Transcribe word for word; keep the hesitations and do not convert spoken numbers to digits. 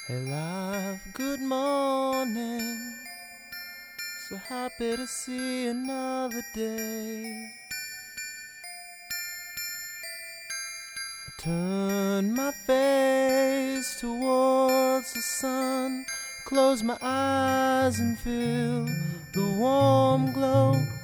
Hey love, good morning. So happy to see another day. I turn my face towards the sun, close my eyes and feel the warm glow